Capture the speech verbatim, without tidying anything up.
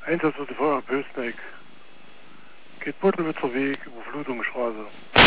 Einsatz für die Feuerwehr Pösneck. Geht Buddelwitzer Weg, Überflutungsstraße.